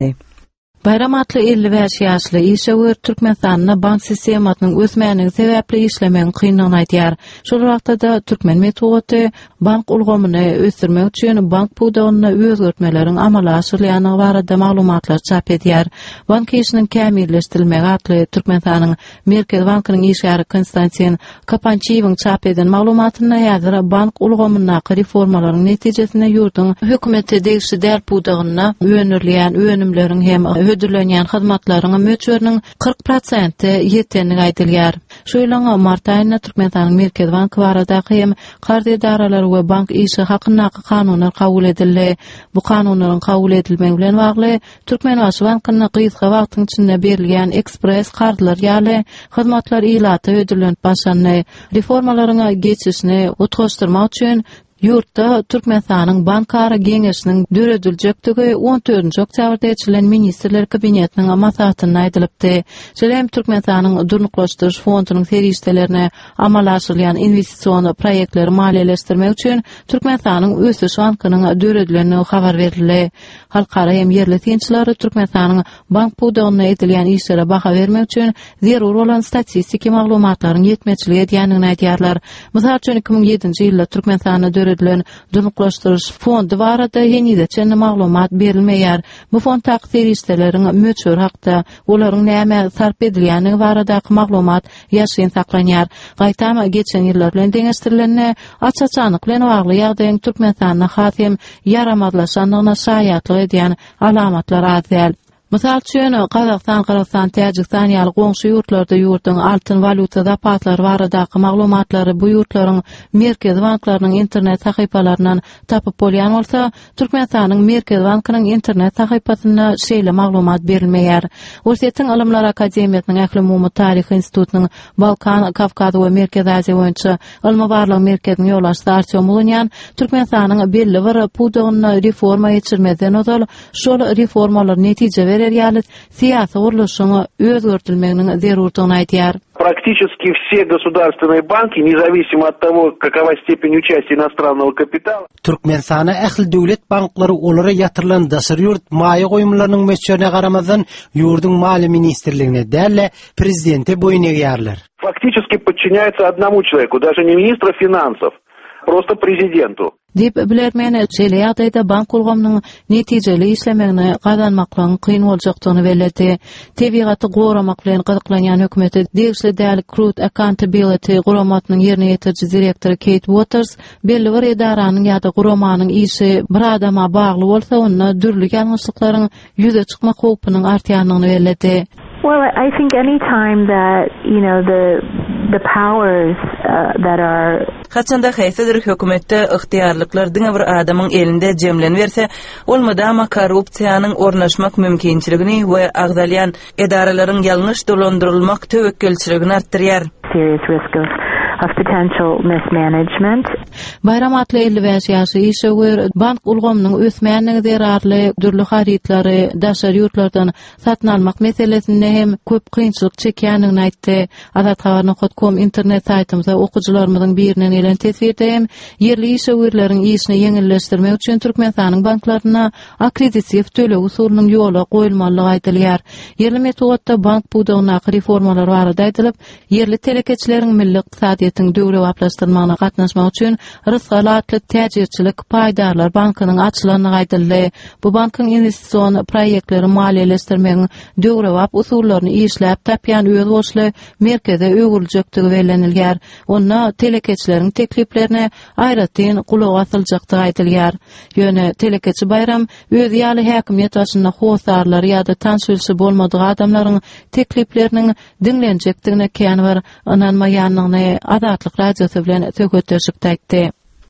Bayram atly 55 ýaşly işewer Türkmenistanyň bank sistematynyň ösmänigi sebäpli işlemeň kynlygyny aýdýar. Şol wagtda da Türkmen metody bank ulgamyny ösdürmek üçin bank pudagyny özgertmeleriň amala aşyrýanyny barada maglumatlar çap edýär. Bank işiniň kämilleşdirilmegi atly Türkmenistanyň Merkez Bankynyň işgäri Konstantin Kapançyýewiň çap eden maglumatyna ýazyra bank ulgamyna reformalaryň netijesinde ýurduň hökümeti degişli däl pudagyna öňürleýän önümleriň hem ödüllenýän hyzmatlaryň möçberiniň 40% ýetenligi aýdylýar. Şu ýylyň mart aýynda Türkmenistanyň Merkez Banky baradaky hem kardy edaralary we bank işi hakynaky kanunlar kabul edildi. Bu kanunlaryň kabul edilmegi bilen bagly Türkmenbaş Bankynyň gysga wagtyň içinde berilýän ekspres kardylar ýaly hyzmatlar ilaty ödüllenip başlandy. Reformalaryň geçişini utgaşdyrmak üçin Ýurtda Türkmenistanyň bankara geňeşiniň dörediljektigi 14-nji oktýabrda geçilen ministrler kabinetiniň maslahatyna aýdylypdy. Şeýle Türkmenistanyň durnuklaşdyryş fondunyň serişdelerine amal aşyrýan investisiýon proýektleri maliýeleşdirmek üçin Türkmenistanyň ösüş bankynyň döredilenini habar berildi. Halkara hem yerli tinçilary Türkmenistanyň bank pudagyna edilýän işlere baha bermek üçin zerur bolan statistik maglumatlaryň ýetmeçiligi edýänini aýdýarlar. Mysal üçin 2007-nji ýylda Türkmenistanyň döredilen durnuklaşdyryş fondy barada ýeni-de maglumat berilmeýär. Bu fond taksir işleleriň möçber hakda olaryň näme sarp edilýäni baradaky maglumat ýaşyn saklanýar. Gaýtama geçen ýyllar bilen deňeşdirilende açaçanyk bilen bagly ýagdaýyň Türkmenistanyň hasym yaramazlaşanyna şaýatlyk edýän alamatlar az däl. Mysal üçin Kazakystan, Täjikistan ýaly goňşy ýurtlarda ýurduň altyn valuta zapatlary baradaky maglumatlary bu ýurtlaryň merkez banklarynyň internet sahypalarynyň tapyp bolýan bolsa, Türkmenistanyň Merkez Bankynyň internet sahypasyna şeýle maglumat berilmeýär. Ursiýetiň Ilymlar Akademiýasynyň Ähli Umumy Taryh Institutynyň Balkan, Kafkaz we Merkez Aziýa boýunça ilmi barlyk merkeziniň ýoldaşy Artyom Ulunyan Türkmenistanyň belli bir pudagyny reforma geçirmeden ozal şol reformalar netije ýaly siyasi uruluşyny özgertilmeginiň zerurdygyny aýdýar. Практически все государственные банки, независимо от того, какова степень участия иностранного капитала. Türkmenistana ähli döwlet banklary olara ýatyrylan daşary ýurt maýa goýumlarynyň möçberine garamazdan ýurduň mali ministrligine däle prezidenti boýun eýärler. Фактически подчиняется одному человеку, даже не министру финансов, просто президенту. Dip bilermeni şeýle ýagdaýda bank ulgamynyň netijeli işlemegini gazanmaklaryň kyn boljakdygyny bellädi. Tebigaty goramak bilen gydyklanýan hökümeti degişli däl Crude Accountability guramatynyň ýerine ýetirji direktori Kate Waters belli bir edaranyň ýa-da guramanyň işi bir adama bagly bolsa onda dürli ýalňyşlyklaryň ýüze çykmak howpynyň artýanyny bellädi. Well, I think any time that, the powers that are Haçanda haýsydyr hökümetde ygtyýarlyklar diňe bir adamyň elinde jemlen berse, ol mudama korrupsiýanyň ornaşmak mümkinçiligini we agdalýan edaralaryň ýalňyş dolandyrylmak töwekkilçiligini artdyrýar. Serious risk of potential mismanagement. Bayram atly 55 ýaşly işewer bank ulgamynyň ösmänligi zerarly dürli harytlary daşary ýurtlardan satyn almak meselesinde hem köp kynçylyk çekýänini aýtdy. Azathabarny.com internet saýtymyza okuwçylarymyzyň birinden gelen tesbirde hem yerli işewerleriň işini ýeňilleşdirmek üçin Türkmenistanyň banklaryna akkreditasiýa töle usulynyň ýola goýulmalygy aýdylýar. Yerli metodda bank pudagyna reformalar barada aýdylyp, yerli telekeçileriň milli iqtisadiýatyň döwre waplaşdyrmagyna gatnaşmak üçin rysgalatly täjirçilik paýdarlar bankynyň açylanyny aýdyldy. Bu bankyň investisiýon proýektleri maliýeleşdirmegiň döwre wap usullaryny işläp tapýan öz boşly merkeze öwrüljekdigi bellenilýär. Onda telekeçileriň tekliplerine aýratyn gulak asyljakdygy aýdylýar. Ýöne telekeçi Bayram öz ýaly häkimiýet başynda howsarlar ýa-da tanşylşy bolmadygy adamlaryň teklipleriniň dinlenjekdigine kän bir inanmaýanlygyny Azatlyk radiosu bilen söhbetleşip aýtdy.